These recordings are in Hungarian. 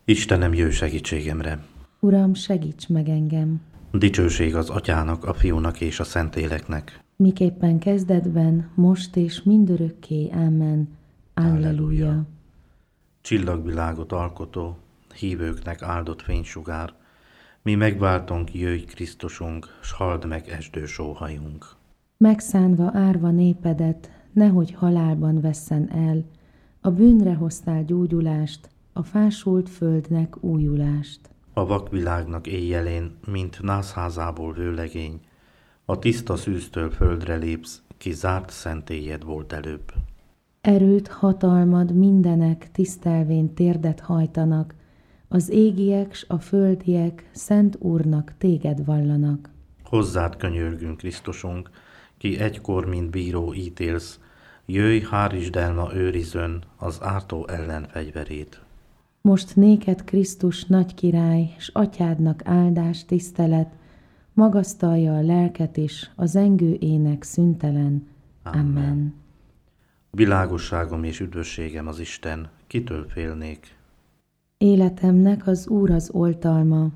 Istenem, jöjj segítségemre! Uram, segíts meg engem! Dicsőség az Atyának, a Fiúnak és a Szentléleknek. Miképpen kezdetben, most és mindörökké. Amen. Alleluja! Csillagvilágot alkotó, hívőknek áldott fénysugár, mi megváltunk, jöjj Krisztusunk, s halld meg esdős óhajunk. Megszánva árva népedet, nehogy halálban vesszen el, a bűnre hoztál gyógyulást, a fásult földnek újulást. A vakvilágnak éjjelén, mint nászházából vőlegény, a tiszta szűztől földre lépsz, ki zárt szentélyed volt előbb. Erőt, hatalmad mindenek tisztelvén térdet hajtanak, az égiek s a földiek Szent Úrnak téged vallanak. Hozzád könyörgünk, Krisztusunk, ki egykor, mint bíró ítélsz, jöjj, hárítsd el ma őrizön az ártó ellen fegyverét. Most néked Krisztus nagy király, s atyádnak áldás, tisztelet, magasztalja a lelket is, a zengő ének szüntelen. Amen. Világosságom és üdvösségem az Isten, kitől félnék? Életemnek az Úr az oltalma.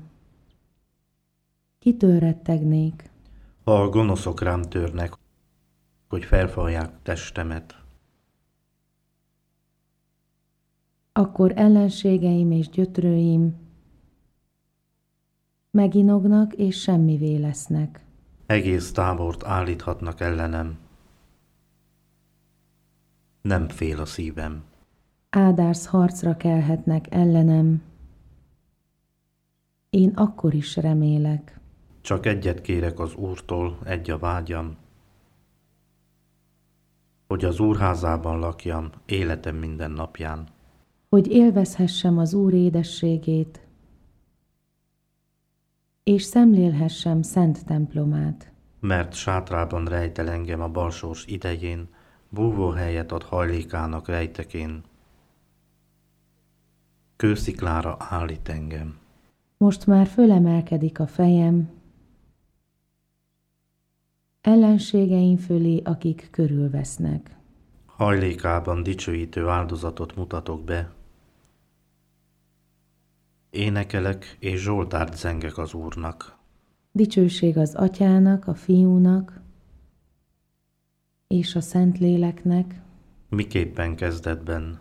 Kitől rettegnék? Ha a gonoszok rám törnek, hogy felfalják testemet, Akkor ellenségeim és gyötrőim meginognak és semmivé lesznek. egész tábort állíthatnak ellenem. Nem fél a szívem. Ádász harcra kelhetnek ellenem. Én akkor is remélek. Csak egyet kérek az Úrtól, egy a vágyam, hogy az Úr házában lakjam életem minden napján. Hogy élvezhessem az Úr édességét, és szemlélhessem szent templomát. Mert sátrában rejtel engem a balsors idején, búvóhelyet ad hajlékának rejtekén. Kősziklára állít engem. Most már fölemelkedik a fejem, ellenségeim fölé, akik körülvesznek. Hajlékában dicsőítő áldozatot mutatok be. Énekelek és zsoltárt zengek az Úrnak. Dicsőség az Atyának, a Fiúnak és a Szentléleknek, Miképpen kezdetben,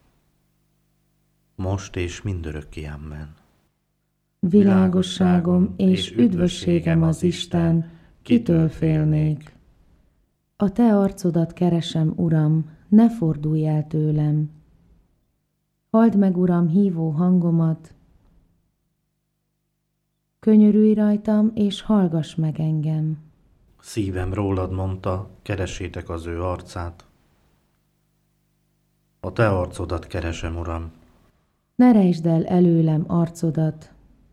most és mindörökké. Amen. világosságom és üdvösségem az Isten, kitől félnék? A te arcodat keresem, Uram, ne fordulj el tőlem. Halld meg, Uram, hívó hangomat, könyörülj rajtam, és hallgass meg engem. Szívem rólad mondta, keressétek az ő arcát. A te arcodat keresem, Uram. Ne rejtsd el előlem arcodat,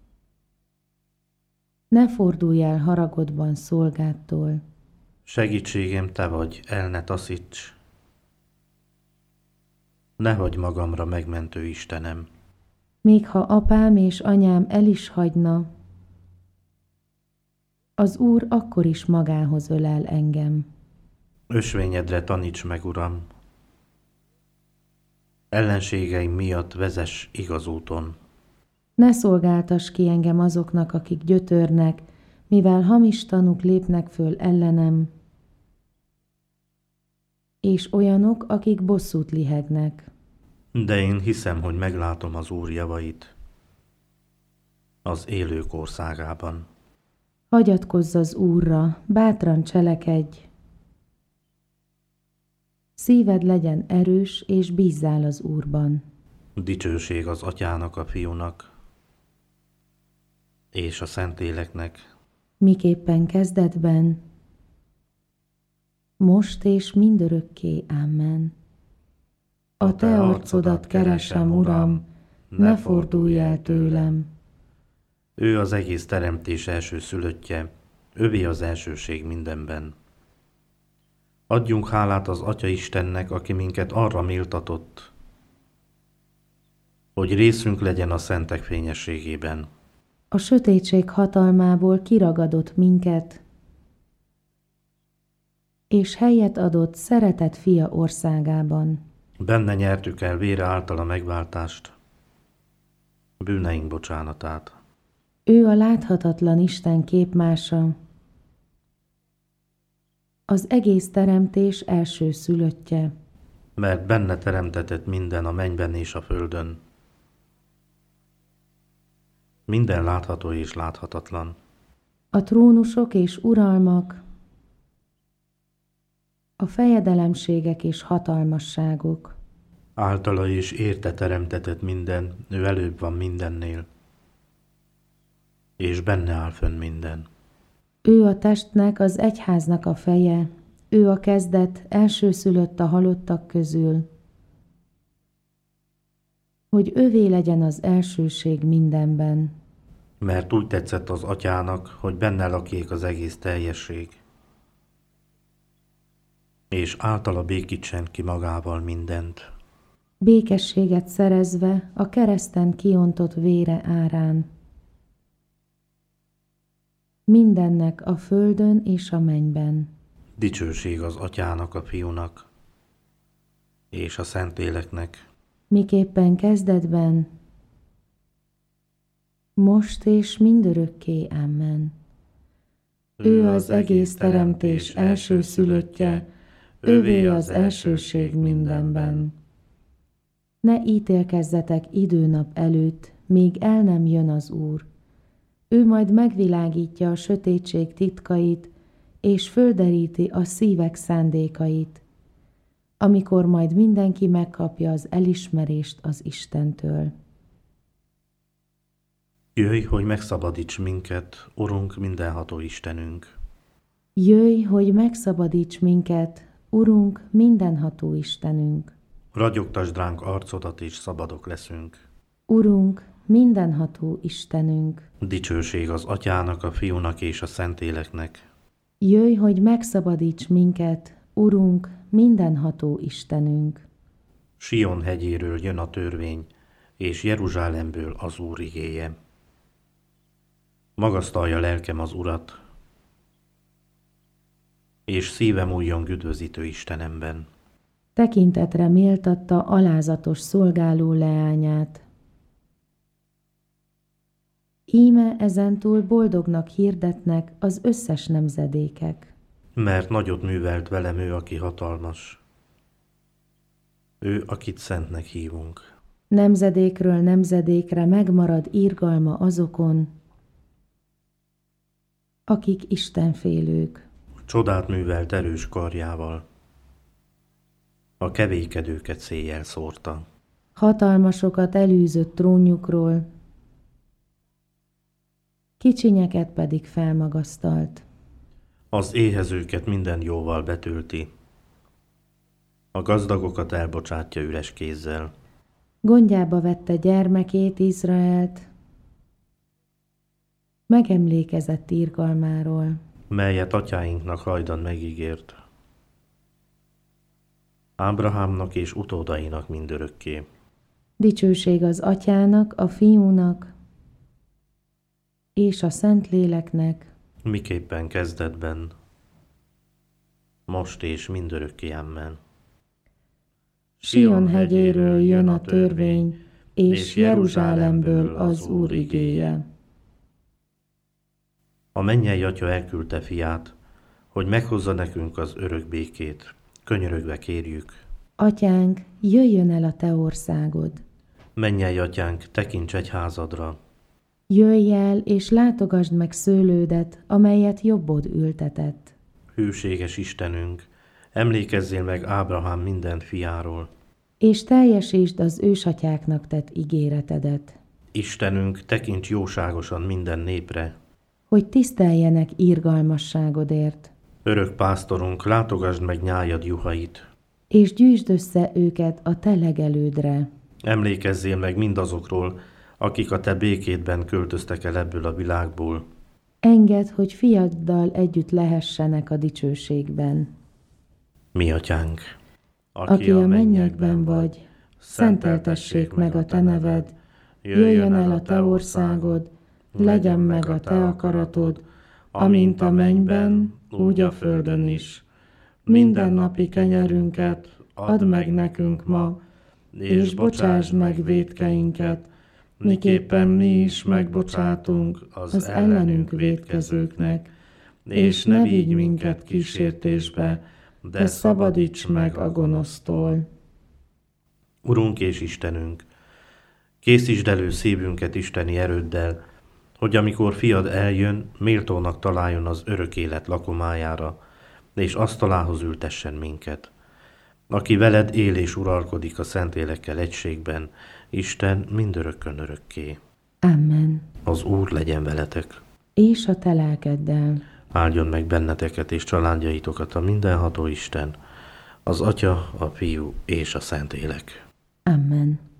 ne fordulj el haragodban szolgádtól. Segítségem te vagy, el ne taszíts. Ne hagyj magamra, megmentő Istenem. Még ha apám és anyám el is hagyna, az Úr akkor is magához ölel engem. Ösvényedre taníts meg, Uram. Ellenségeim miatt vezess igaz úton. Ne szolgáltass ki engem azoknak, akik gyötörnek, mivel hamis tanúk lépnek föl ellenem, és olyanok, akik bosszút lihegnek. De én hiszem, hogy meglátom az Úr javait az élők országában. Hagyatkozz az Úrra, bátran cselekedj. Szíved legyen erős, és bízzál az Úrban. Dicsőség az Atyának, a Fiúnak és a Szentléleknek. Miképpen kezdetben, most és mindörökké. Amen. A te arcodat keresem, Uram, ne fordulj el tőlem. Ő az egész teremtés elsőszülöttje, övé az elsőség mindenben. Adjunk hálát az Atya Istennek, aki minket arra méltatott, hogy részünk legyen a szentek fényességében. A sötétség hatalmából kiragadott minket, és helyet adott szeretett fia országában. Benne nyertük el vére által a megváltást, bűneink bocsánatát. Ő a láthatatlan Isten képmása, az egész teremtés első szülöttje. Mert benne teremtetett minden a mennyben és a földön. Minden látható és láthatatlan. A trónusok és uralmak, a fejedelemségek és hatalmasságok. Általa is érte teremtetett minden, ő előbb van mindennél. És benne áll fönn minden. Ő a testnek, az egyháznak a feje, ő a kezdet, elsőszülött a halottak közül, hogy ővé legyen az elsőség mindenben. Mert úgy tetszett az atyának, hogy benne lakjék az egész teljesség, és általa békítsen ki magával mindent. Békességet szerezve a kereszten kiontott vére árán. Mindennek a földön és a mennyben. Dicsőség az atyának, a fiúnak, és a Szentléleknek. Miképpen kezdetben, most és mindörökké. Amen. Ő az egész teremtés elsőszülöttje, ővé az elsőség mindenben. Ne ítélkezzetek időnap előtt, míg el nem jön az Úr. Ő majd megvilágítja a sötétség titkait, és földeríti a szívek szándékait, amikor majd mindenki megkapja az elismerést az Istentől. Jöjj, hogy megszabadíts minket, Urunk, mindenható Istenünk. Jöjj, hogy megszabadíts minket, Urunk, mindenható Istenünk. Ragyogtasd ránk arcodat, és szabadok leszünk. Urunk, mindenható Istenünk. Dicsőség az atyának, a fiúnak és a Szentléleknek. Jöjj, hogy megszabadíts minket, Urunk, mindenható Istenünk. Sion hegyéről jön a törvény, és Jeruzsálemből az Úr igéje. Magasztalja lelkem az Urat, és szívem újjon üdvözítő Istenemben. Tekintetre méltatta alázatos szolgáló leányát. Íme ezentúl boldognak hirdetnek az összes nemzedékek. Mert nagyot művelt velem ő, aki hatalmas. Ő, akit szentnek hívunk. Nemzedékről nemzedékre megmarad irgalma azokon, akik istenfélők. Csodát művelt erős karjával. A kevékedőket széjjel szórta. Hatalmasokat elűzött trónjukról, kicsinyeket pedig felmagasztalt. Az éhezőket minden jóval betölti. A gazdagokat elbocsátja üres kézzel. Gondjába vette gyermekét, Izraelt, megemlékezett irgalmáról. Melyet atyáinknak hajdan megígért. Ábrahámnak és utódainak mindörökké. Dicsőség az atyának, a fiúnak és a Szentléleknek, Miképpen kezdetben, most és mindörökké. Amen. Sion hegyéről jön a törvény, és Jeruzsálemből az Úr igéje. A mennyei Atya elküldte fiát, hogy meghozza nekünk az örök békét. Könyörögve kérjük. Atyánk, jöjjön el a te országod. Mennyei Atyánk, tekints egyházadra. Jöjj el, és látogasd meg szőlődet, amelyet jobbod ültetett. Hűséges Istenünk, emlékezzél meg Ábrahám minden fiáról. És teljesítsd az ősatyáknak tett ígéretedet, Istenünk, tekints jóságosan minden népre. hogy tiszteljenek irgalmasságodért, Örök pásztorunk, látogasd meg nyájad juhait. és gyűjtsd össze őket a te legelődre. Emlékezzél meg mindazokról, akik a te békédben költöztek el ebből a világból. Engedd, hogy fiaddal együtt lehessenek a dicsőségben. Mi atyánk, Aki a mennyekben vagy, szenteltessék meg a te neved, jöjjön el a te országod, legyen meg a te akaratod, amint a mennyben, úgy a földön is. Mindennapi kenyerünket add meg nekünk ma, és bocsásd meg vétkeinket, miképpen mi is megbocsátunk az ellenünk vétkezőknek, és ne vigy minket kísértésbe, de szabadíts meg a gonosztól. Urunk és Istenünk, készítsd elő szívünket isteni erőddel, hogy amikor fiad eljön, méltónak találjon az örök élet lakomájára, és asztalához ültessen minket. Aki veled él és uralkodik a Szentlélekkel egységben, Isten mindörökkön örökké. Amen. Az Úr legyen veletek. És a te lelkeddel. Áldjon meg benneteket és családjaitokat a mindenható Isten, az Atya, a Fiú és a Szentlélek. Amen.